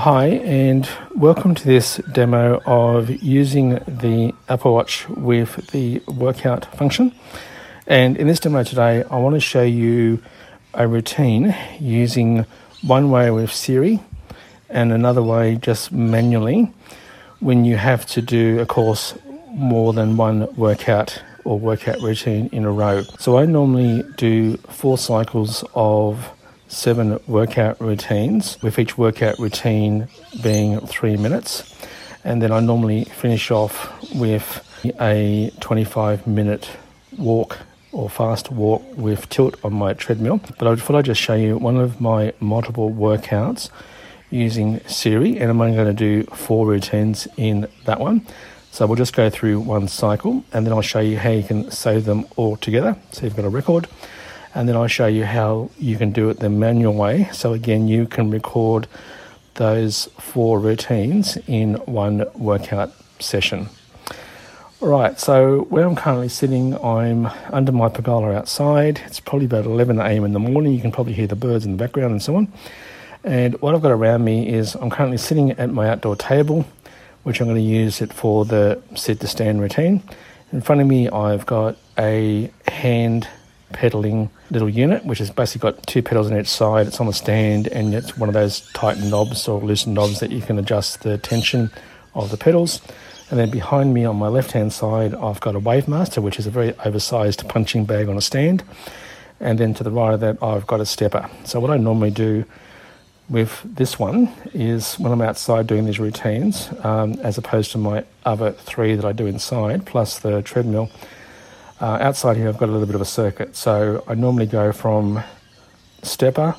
Hi, and welcome to this demo of using the Apple Watch with the workout function. And in this demo today, I want to show you a routine using one way with Siri and another way just manually when you have to do, of course, more than one workout or workout routine in a row. So I normally do 4 cycles of 7 workout routines, with each workout routine being 3 minutes. And then I normally finish off with a 25-minute walk or fast walk with tilt on my treadmill. But I thought I'd just show you one of my multiple workouts using Siri, and I'm only going to do 4 routines in that one. So we'll just go through one cycle, and then I'll show you how you can save them all together, so you've got a record. And then I'll show you how you can do it the manual way. So again, you can record those 4 routines in one workout session. All right, so where I'm currently sitting, I'm under my pergola outside. It's probably about 11 a.m. in the morning. You can probably hear the birds in the background and so on. And what I've got around me is I'm currently sitting at my outdoor table, which I'm going to use it for the sit to stand routine. In front of me, I've got a hand pedaling little unit, which has basically got 2 pedals on each side. It's on a stand, and it's one of those tight knobs or loose knobs that you can adjust the tension of the pedals. And then behind me on my left hand side, I've got a Wavemaster, which is a very oversized punching bag on a stand. And then to the right of that, I've got a stepper. So what I normally do with this one is when I'm outside doing these routines, as opposed to my other 3 that I do inside, plus the treadmill, outside here I've got a little bit of a circuit. So I normally go from stepper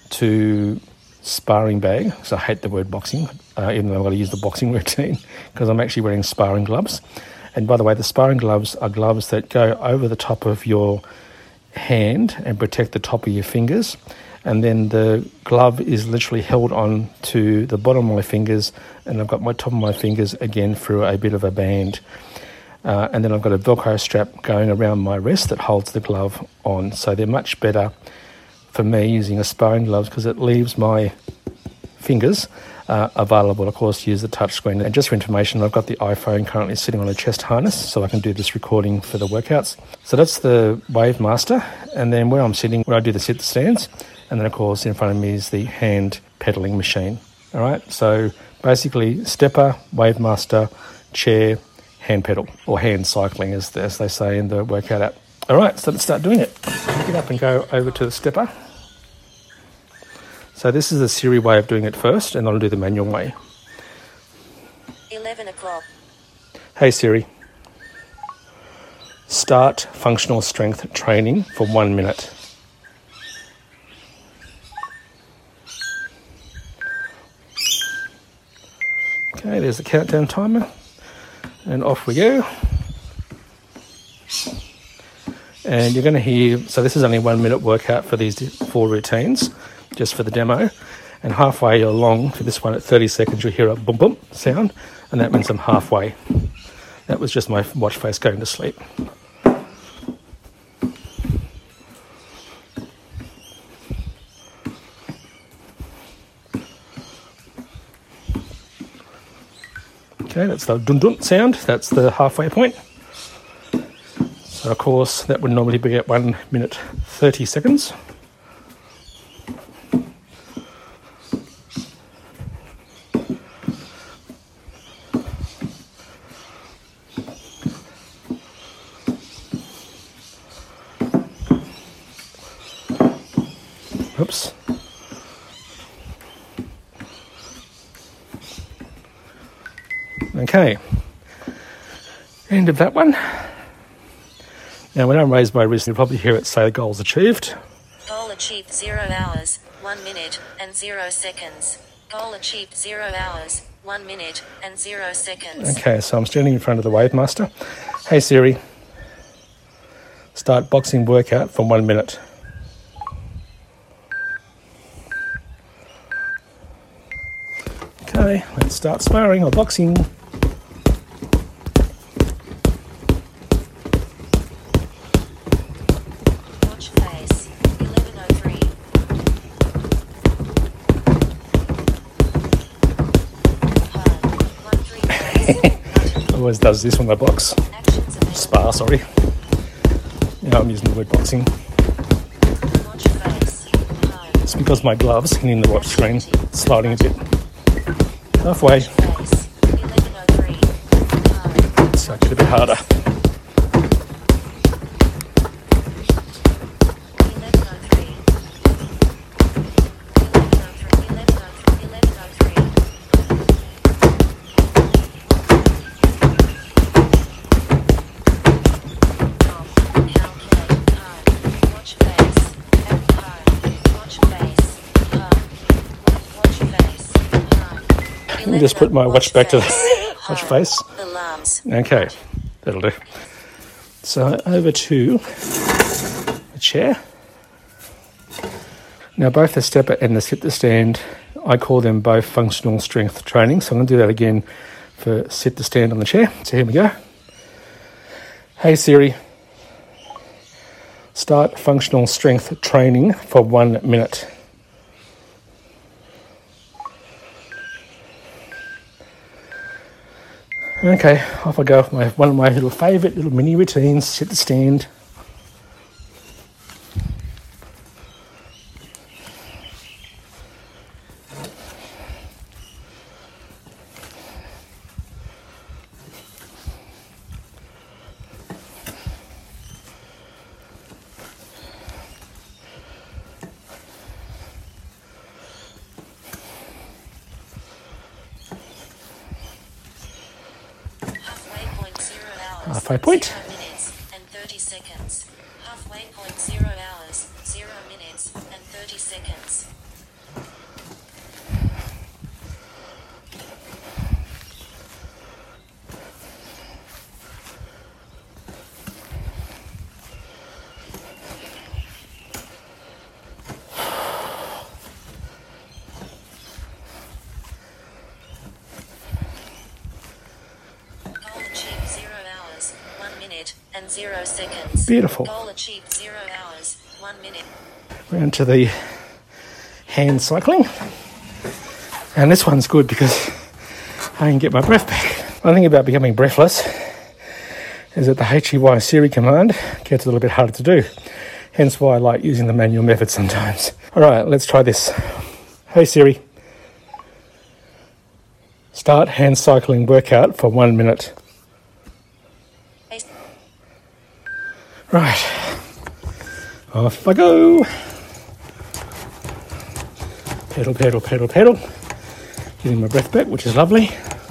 to sparring bag. So I hate the word boxing, even though I've got to use the boxing routine, because I'm actually wearing sparring gloves. And by the way, the sparring gloves are gloves that go over the top of your hand and protect the top of your fingers. And then the glove is literally held on to the bottom of my fingers, and I've got my top of my fingers again through a bit of a band. And then I've got a Velcro strap going around my wrist that holds the glove on. So they're much better for me using a sparring gloves, because it leaves my fingers available, of course, to use the touch screen. And just for information, I've got the iPhone currently sitting on a chest harness, so I can do this recording for the workouts. So that's the Wavemaster. And then where I'm sitting, where I do the sit stands, and then of course in front of me is the hand pedaling machine. All right, so basically stepper, Wavemaster, chair, hand pedal, or hand cycling as they say in the workout app. All right, so let's start doing it. Get up and go over to the stepper. So this is the Siri way of doing it first, and I'll do the manual way. 11 o'clock. Hey Siri, start functional strength training for 1 minute. Okay, there's the countdown timer. And off we go. And you're going to hear, so this is only 1 minute workout for these 4 routines, just for the demo. And halfway along to this one at 30 seconds, you'll hear a boom boom sound, and that means I'm halfway. That was just my watch face going to sleep. Okay, that's the dun-dun sound. That's the halfway point. So, of course, that would normally be at 1 minute 30 seconds. Oops. Okay, end of that one. Now when I raise my wrist, you'll probably hear it say goals achieved. Goal achieved 0 hours, 1 minute, and 0 seconds. Goal achieved 0 hours, 1 minute, and 0 seconds. Okay, so I'm standing in front of the Wavemaster. Hey Siri, start boxing workout for 1 minute. Okay, let's start sparring or boxing. Watch face, 11:03. Always does this when I box. Actions available. Spar, sorry. Now I'm using the word boxing. Watch face. Home. It's because my gloves hitting the watch screen, sliding a bit. Halfway, Face. 11:03. Home. so I get a bit harder. 11:03. 11:03. Watch face. Watch face. Watch face. Let me just put my watch back to the watch face. Alarms. Okay, that'll do. So over to the chair. Now both the stepper and the sit to stand, I call them both functional strength training. So I'm going to do that again for sit to stand on the chair. So here we go. Hey Siri, start functional strength training for 1 minute. Okay, off I go with one of my little favourite little mini routines, sit to stand. Halfway point. 0 minutes and 30 seconds. Halfway point 0 hours, 0 minutes and 30 seconds. Goal achieved 0 hours, 1 minute and 0 seconds. Beautiful. Goal achieved 0 hours, 1 minute. Round to the hand cycling. And this one's good because I can get my breath back. One thing about becoming breathless is that the HEY Siri command gets a little bit harder to do. Hence why I like using the manual method sometimes. All right, let's try this. Hey Siri, start hand cycling workout for 1 minute. Right, off I go. Pedal, pedal, pedal, pedal. Getting my breath back, which is lovely.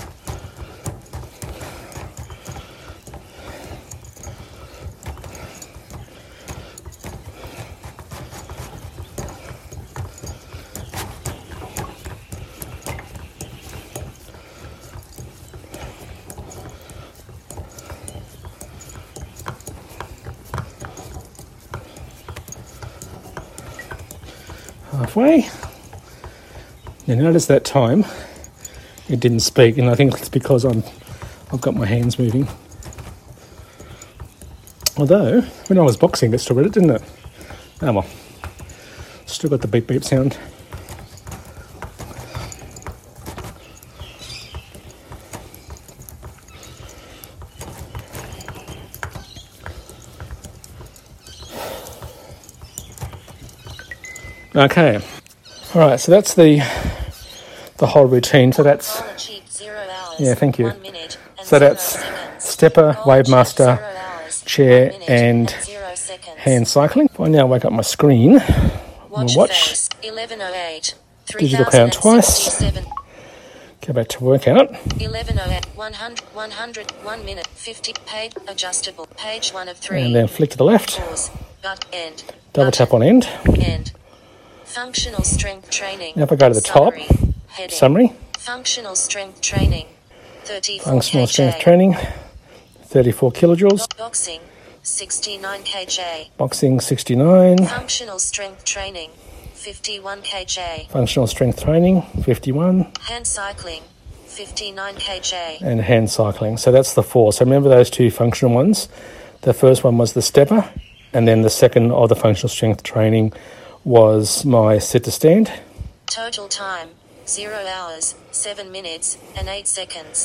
Halfway. You notice that time it didn't speak, and I think it's because I've got my hands moving. Although when I was boxing, it still read it, didn't it? Oh well, still got the beep beep sound. Okay, all right. So that's the whole routine. So that's Goal achieved 0 hours, yeah. Thank you. 1 minute and So 0 that's seconds. stepper, Goal wave achieved master, 0 hours, chair, 1 minute and 0 seconds. hand cycling. If I now wake up my screen, Watch watch. face 11:08. Digital count twice. 3067. Go back to workout. 11:08. 100. 1 minute 50. Page adjustable. Page 1 of 3. And then flick to the left. Pause. But end. Double Button. tap on end. End. Functional strength training. Now if I go to the top, Summary. Heading. Summary. Functional strength training. 34 Functional kJ. strength training. 34 kilojoules. Boxing. 69 kJ. Boxing 69. Functional strength training. 51 kJ. Functional strength training 51. Hand cycling. 59 kJ. And hand cycling. So that's the 4. So remember those 2 functional ones. The first one was the stepper, and then the second of the functional strength training was my sit to stand. Total time 0 hours, 7 minutes and 8 seconds.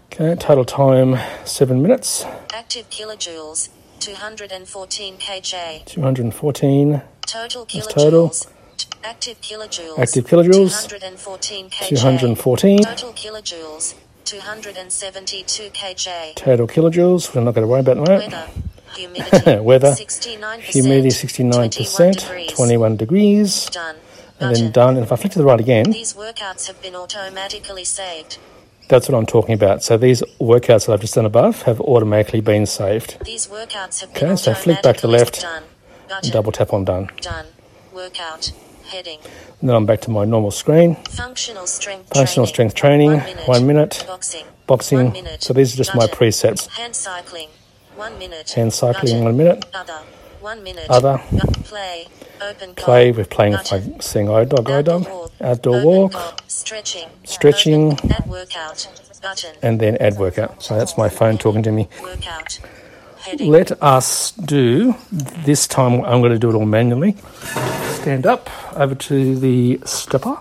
Okay, total time 7 minutes. Active kilojoules 214 kJ. 214. Total That's total. kilojoules. Active kilojoules. Active kilojoules. 214 kJ. 214. Total kilojoules 272 kJ. Total kilojoules. We're not going to worry about that. Weather. Humidity. Weather. 69%. Humidity 69%. 21 degrees. Done. And then Button. done. And if I flick to the right again, These workouts have been automatically saved. that's what I'm talking about. So these workouts that I've just done above have automatically been saved. These workouts have been Okay, so flick back to the left. Done. And Button. double tap on done. Done. Workout. Heading. And then I'm back to my normal screen. Functional strength Functional training. strength training. 1 minute. 1 minute. Boxing. Boxing. 1 minute. So these are just my Button. presets. Hand cycling. 1 minute. Hand cycling, Button. 1 minute. Other. 1 minute. Other. Play. Open goal. Play, we're playing Button. like saying dog. Outdoor Open walk. goal. Stretching. Stretching. Open. Add workout. Button. And then add workout. So that's my phone talking to me. Workout. Heading. Let us do, this time I'm going to do it all manually. Stand up, over to the stepper.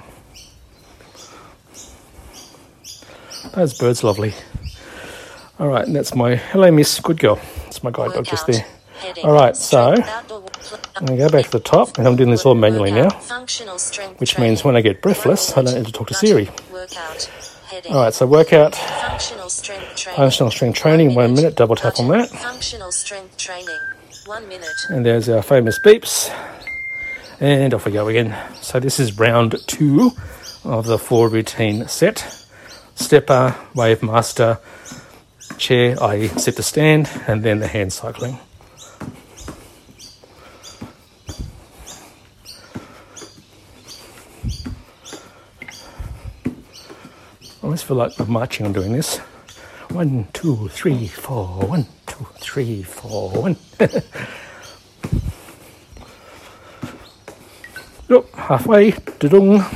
Those birds are lovely. All right, and that's my, hello miss, good girl. That's my guide dog just there. Heading. All right, so Outdoor- I'm going to go back to the top, and I'm doing this all manually now, Functional strength which training. means when I get breathless, I don't need to talk to Siri. Workout. Heading. All right, so workout, Functional strength training. functional strength training, 1 minute, double tap on that. Functional strength training. 1 minute. And there's our famous beeps. And off we go again. So this is round 2 of the 4 routine set. Stepper, wave master, chair, i.e. sit to stand, and then the hand cycling. I always feel like I'm marching on doing this. 1, 2, 3, 4. 1, 2, 3, 4. 1. Yep, halfway. Da-dung.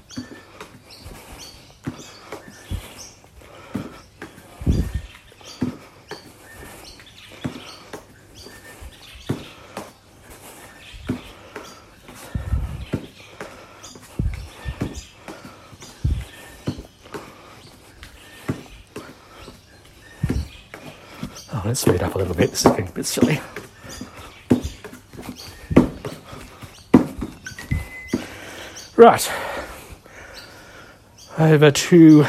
Oh, let's speed up a little bit. This is getting a bit silly. Right. Over to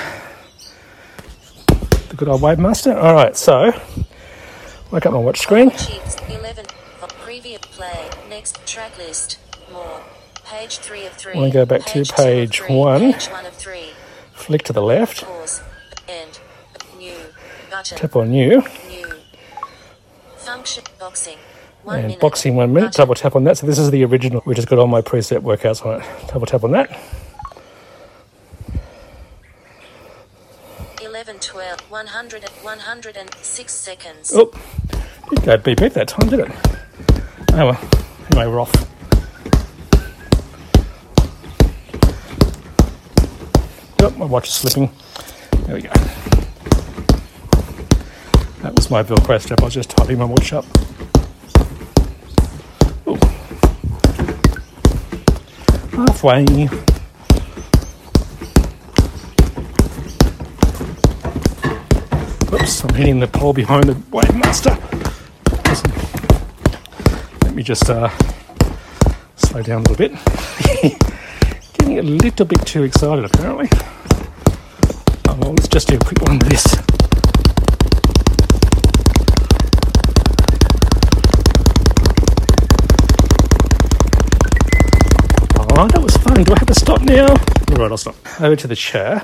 the good old Wave Master. All right, so wake up my watch screen. Sheets 11. Previous play. Next track list. More. Page 3 of 3. I want to go back to Page 2 of page 3. 1. Page 1 of 3. Flick to the left. Pause. End. New. Button. Tap on new. New. Function. Boxing. 1 And minute. boxing 1 minute. Button. Double tap on that. So this is the original. We just got all my preset workouts on it. Double tap on that. 11, 12, 100, 106 seconds. Oh, didn't go beep beep that time, did it? Oh well. Anyway, we're off. Oh, my watch is slipping. There we go. That was my Velcro strap. I was just tightening my watch up. Ooh. Halfway. Oops, I'm hitting the pole behind the Wave Master. Listen. Let me just slow down a little bit. Getting a little bit too excited, apparently. Oh, well, let's just do a quick one with this. Oh, that was fun. Do I have to stop now? All right, I'll stop. Over to the chair.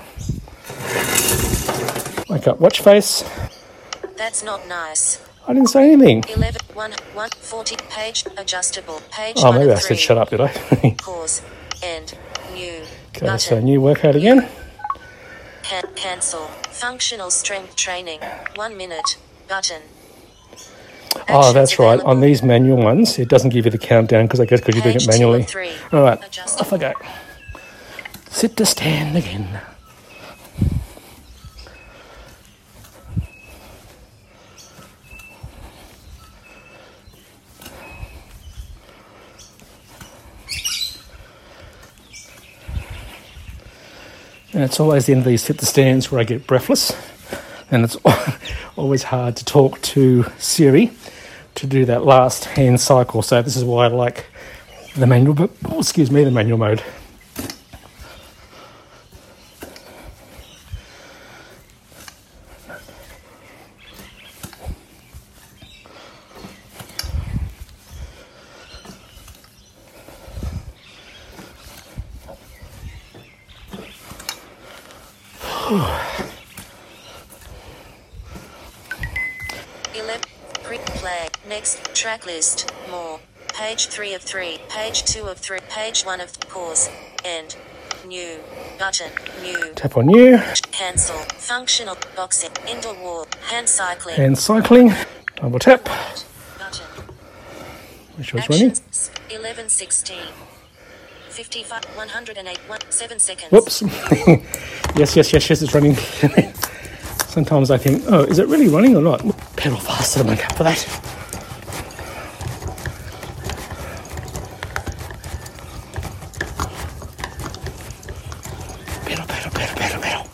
Wake up, watch face. That's not nice. I didn't say anything. 11, 140, page, adjustable, page Oh, 1 maybe of I 3. said shut up, did I? Pause, end, new, Okay, button, so new workout again. cancel, functional strength training, 1 minute, button. Oh, Actions that's right. available. On these manual ones, it doesn't give you the countdown because I guess because you're doing Page it 2 manually. of 3. All right, Adjustable. off I go. Sit to stand again. And it's always the end of these sit to stands where I get breathless. And it's always hard to talk to Siri to do that last hand cycle. So this is why I like the manual, the manual mode. Play. Next. Track list. More. Page 3 of 3. Page 2 of 3. Page 1 of pause. End. New. Button. New. Tap on new. Cancel. Functional. Boxing. Indoor wall. Hand cycling. Hand cycling. Double tap. Button. Make sure it's running. 11:16. 55. 108. 7 seconds. Whoops. Yes, it's running. Sometimes I think, oh, is it really running or not? Pedal faster to make up for that. Pedal.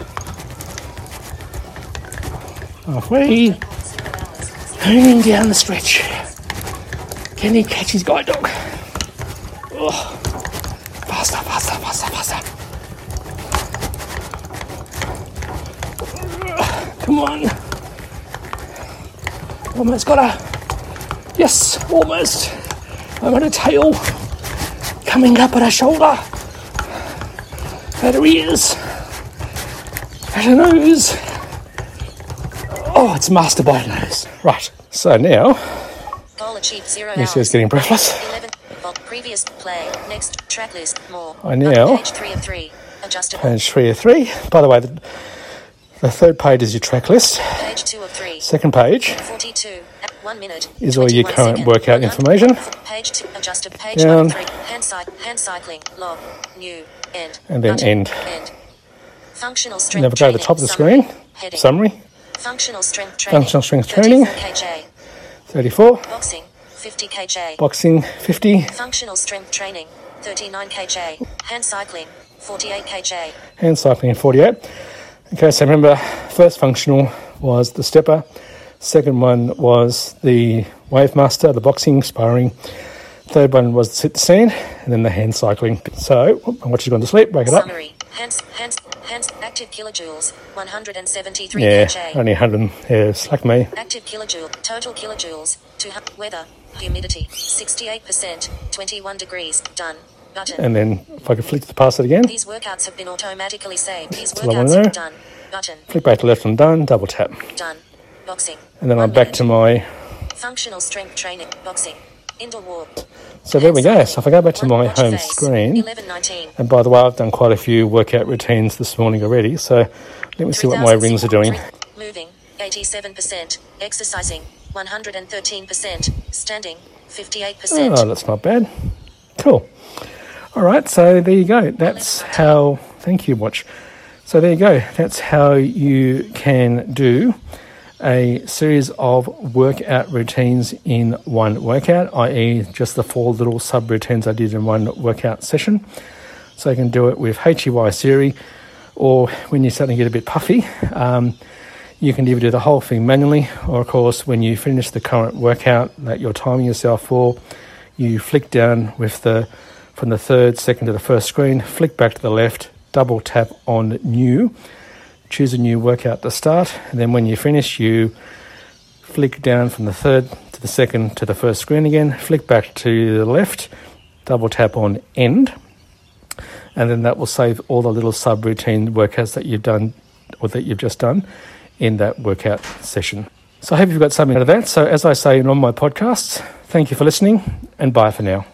Halfway. Hanging down the stretch. Can he catch his guide dog? Oh. Faster. Come on. Almost got her. Yes, almost. I'm at a tail. Coming up at a shoulder. At her ears. At her nose. Oh, it's master by her nose. Right, so now. Goal achieved 0 hours. Yes, it's getting breathless. 11. Previous play. Next. Track list. More. I now. Page 3 of 3. Adjustable. Page 3 of 3. By the way, the third page is your track list. Page 2 of 3. Second page 42. 1 minute. is all your current second, workout information. Page 2. Adjusted. Page Down. 3. Hand cycling. Log. New. End. And then Button. end. Functional strength Now we go to the top of the screen. Heading. Summary. Functional strength training. 34 kj. 34. Boxing. 50 kj. Boxing 50. Functional strength training. 39 kj. Hand cycling. 48 kj. Hand cycling 48. Okay, so remember, first functional was the stepper. Second one was the wave master, the boxing, sparring. Third one was the sit to stand, and then the hand cycling. So, I want you to go to sleep, break it up. Summary. Hands, active kilojoules, 173 Yeah, kj. only 100. Yeah, slack me. Active kilojoule, total kilojoules, 200. Weather, humidity, 68%, 21 degrees. Done. Button. And then if I could flick to pass it again, These workouts have been automatically saved. These That's what I wanna workouts know. are done. Button. flick back to left and done, double tap. Done. Boxing. And then 1 I'm back minute. to my... Functional strength training. Boxing. Indoor walk. So there we go. So if I go back to my Watch home face. screen, 11:19. and by the way, I've done quite a few workout routines this morning already, so let me see what my rings are doing. Moving, 87%. Exercising, 113%. Standing, 58%. Oh, that's not bad. Cool. All right, so there you go. That's how... Thank you, Watch. So there you go. That's how you can do a series of workout routines in one workout, i.e. just the 4 little sub-routines I did in one workout session. So you can do it with HEY Siri, or when you're starting to get a bit puffy, you can either do the whole thing manually, or of course when you finish the current workout that you're timing yourself for, you flick down with from the third, second to the first screen, flick back to the left, double tap on new, choose a new workout to start, and then when you finish, you flick down from the third to the second to the first screen again, flick back to the left, double tap on end, and then that will save all the little sub-routine workouts that you've done or that you've just done in that workout session. So I hope you've got something out of that. So as I say in all my podcasts, thank you for listening, and bye for now.